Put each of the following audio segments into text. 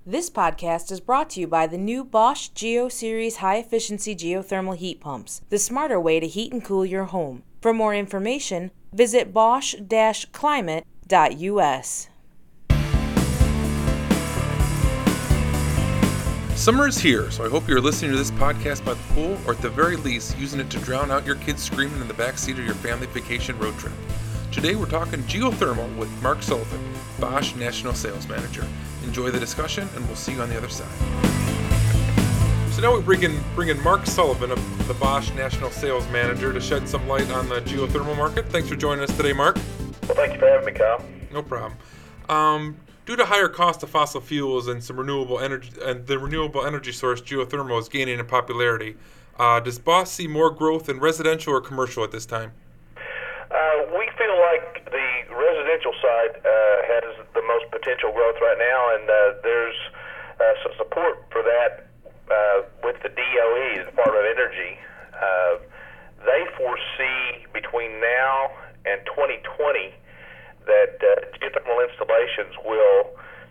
This podcast is brought to you by the new Bosch Geo Series high-efficiency geothermal heat pumps, the smarter way to heat and cool your home. For more information, visit bosch-climate.us. Summer is here, so I hope you're listening to this podcast by the pool, or at the very least, using it to drown out your kids screaming in the backseat of your family vacation road trip. Today we're talking geothermal with Mark Sullivan, Bosch National Sales Manager. Enjoy the discussion, and we'll see you on the other side. So now we bring in Mark Sullivan, the Bosch National Sales Manager, to shed some light on the geothermal market. Thanks for joining us today, Mark. Well, thank you for having me, Kyle. No problem. Due to higher cost of fossil fuels and some renewable energy, and the renewable energy source geothermal is gaining in popularity, does Bosch see more growth in residential or commercial at this time? We feel like the residential side has the most potential growth right now, and there's some support for that with the DOE, the Department of Energy. They foresee between now and 2020 that geothermal installations will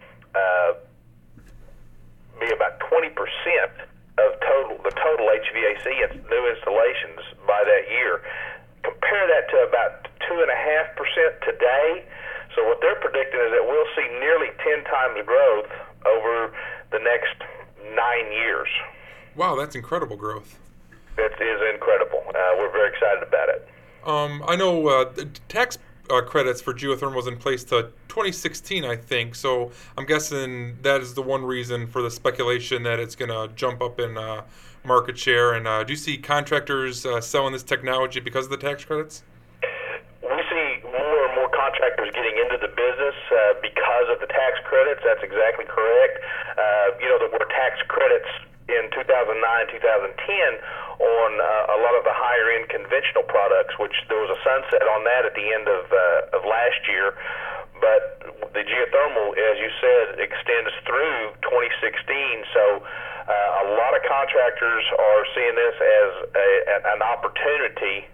be about 20% of the total HVAC and new installations by that year. Compare that to about 2.5% today. So what they're predicting is that we'll see nearly 10 times growth over the next 9 years. Wow, that's incredible growth. It is incredible. We're very excited about it. I know the tax credits for geothermal was in place to 2016, I think. So I'm guessing that is the one reason for the speculation that it's going to jump up in market share. And do you see contractors selling this technology because of the tax credits? We see more and more contractors getting into the business because of the tax credits. That's exactly correct. There were tax credits in 2009, 2010 on a lot of the higher-end conventional products, which there was a sunset on that at the end of last year. But the geothermal, as you said, extends through 2016. So a lot of contractors are seeing this as an opportunity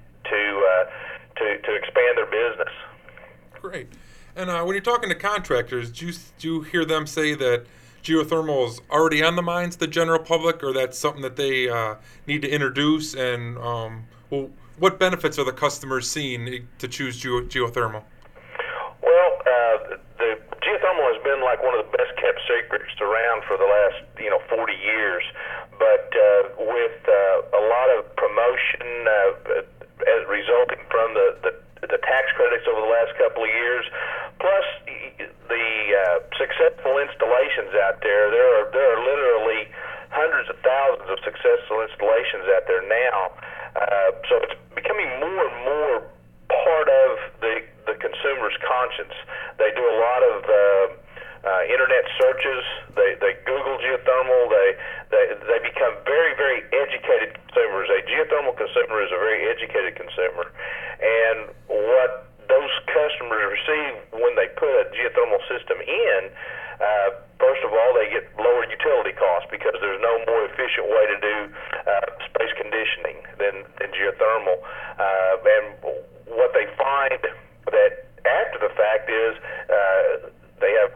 to expand their business. Great. And when you're talking to contractors, do you hear them say that geothermal is already on the minds of the general public, or that's something that they need to introduce? And what benefits are the customers seeing to choose geothermal? Well, the geothermal has been like one of the best kept secrets around for the last 40 years. But with a lot of promotion as resulting from the tax credits over the last couple of years, plus the successful installations out there. There are literally hundreds of thousands of successful installations out there now. So it's becoming more and more part of the consumer's conscience. They do a lot of internet searches. They Google geothermal. They become very, very educated consumers. A geothermal consumer is a very educated consumer, and what those customers receive when they put a geothermal system in, first of all, they get lower utility costs because there's no more efficient way to do space conditioning than geothermal. And what they find that after the fact is they have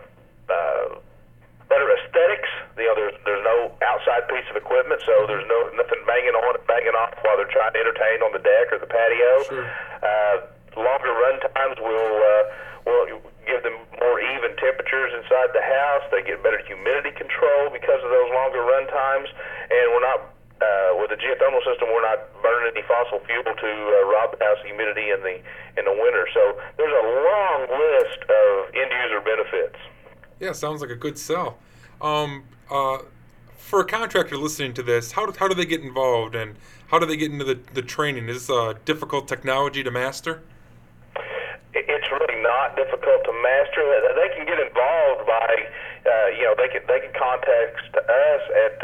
better aesthetics. There's no outside piece of equipment, so there's nothing banging on and banging off while they're trying to entertain on the deck or the patio. Sure. Longer run times will give them more even temperatures inside the house. They get better humidity control because of those longer run times, and we're not with the geothermal system, we're not burning any fossil fuel to rob the house of humidity in the winter. So there's a long list of end user benefits. Yeah, sounds like a good sell. For a contractor listening to this, how do they get involved, and how do they get into the training? Is this a difficult technology to master? It's really not difficult to master. They can get involved by, they can contact us at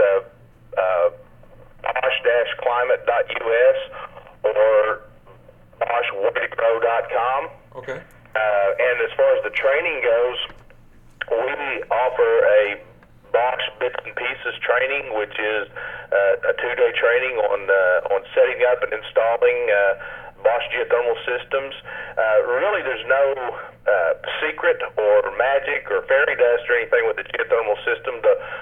bosch-climate.us or boschwaytogrow.com. Okay. And as far as the training goes, we offer a Bosch Bits and Pieces training, which is a 2-day training on setting up and installing Bosch geothermal systems. Really, there's no secret or magic or fairy dust or anything with the geothermal system.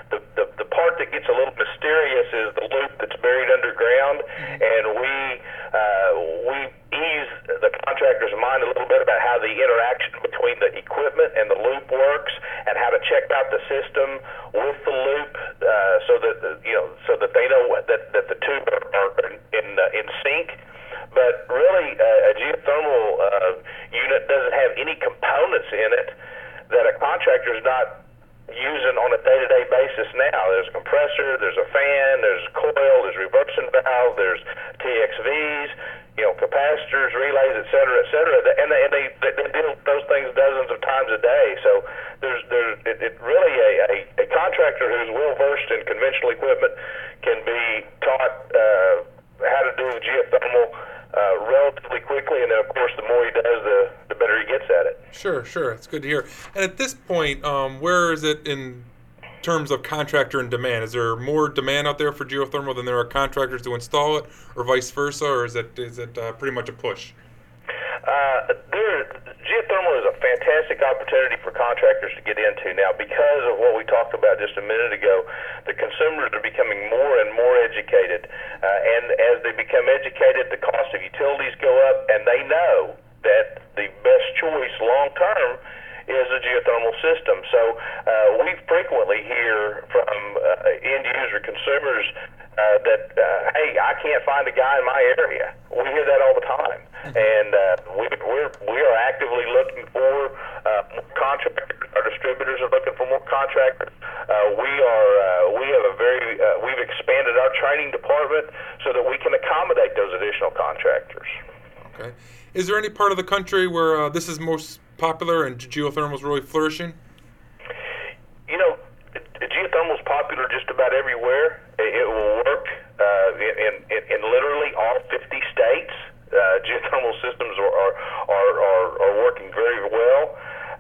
the system with the loop, so that they know that the two are in sync. But really, a geothermal unit doesn't have any components in it that a contractor is not using on a day-to-day basis now. There's a compressor, there's a fan, there's a coil, there's reversing valve, there's TXVs, capacitors, relays, et cetera, and they deal with those things dozens of times a day. So there's really a contractor who's well versed in conventional equipment can be taught how to do geothermal relatively quickly, and then of course the more he does, the better he gets at it. Sure. It's good to hear. And at this point, where is it in terms of contractor and demand? Is there more demand out there for geothermal than there are contractors to install it, or vice versa, or is it pretty much a push? Geothermal is a fantastic opportunity for contractors to get into now because of what we talked about just a minute ago. The consumers are becoming more and more educated, and as they become educated, the cost of utilities go up, and they know that the best choice long term is a geothermal system. So we frequently hear from end user consumers that, hey, I can't find a guy in my area. We hear that all the time. And we are actively looking for more contractors. Our distributors are looking for more contractors. We've expanded our training department so that we can accommodate those additional contractors. Okay. Is there any part of the country where this is most popular and geothermal is really flourishing? Geothermal is popular just about everywhere. It will work in literally all 50 states. Geothermal systems are working very well,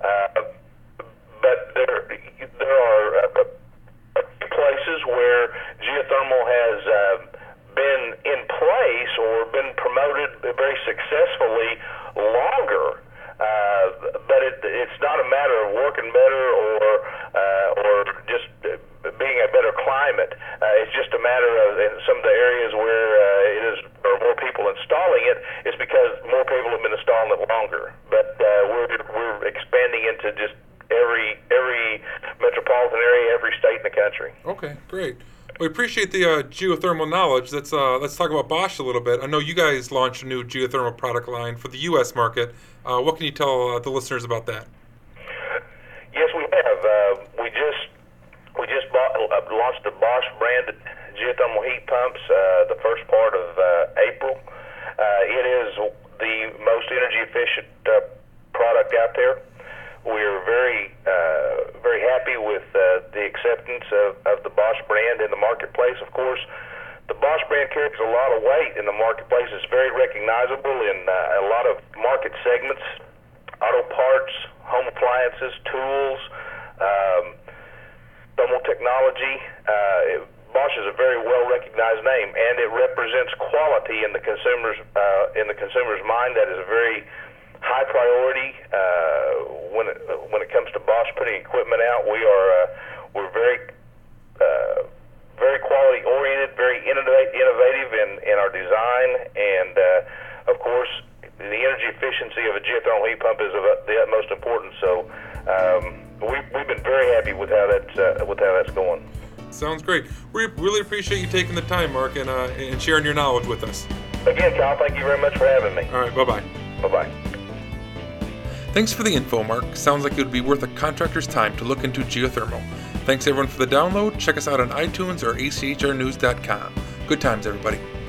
but there are places where geothermal has been in place or been promoted very successfully longer. But it's not a matter of working better or just being a better climate. It's just a matter of in some of the areas where there are more people installing it. It's because more people have been installing it longer. But we're expanding into just every metropolitan area, every state in the country. Okay, great. We appreciate the geothermal knowledge. Let's talk about Bosch a little bit. I know you guys launched a new geothermal product line for the U.S. market. What can you tell the listeners about that? Yes, we have. We just launched the Bosch branded geothermal heat pumps the first part of April. It is the most energy efficient product out there. We're very happy with the acceptance of the Bosch brand in the marketplace. Of course, the Bosch brand carries a lot of weight in the marketplace. It's very recognizable in a lot of market segments: auto parts, home appliances, tools, thermal technology. Bosch is a very well recognized name, and it represents quality in the consumer's mind. That is a very high priority when it comes to Bosch putting equipment out. We're very quality oriented, very innovative in our design, and of course the energy efficiency of a geothermal heat pump is of the utmost importance. So we've been very happy with how that's going. Sounds great. We really appreciate you taking the time, Mark, and sharing your knowledge with us. Again, Kyle, thank you very much for having me. All right, bye-bye. Bye-bye. Thanks for the info, Mark. Sounds like it would be worth a contractor's time to look into geothermal. Thanks everyone for the download. Check us out on iTunes or achrnews.com. Good times, everybody.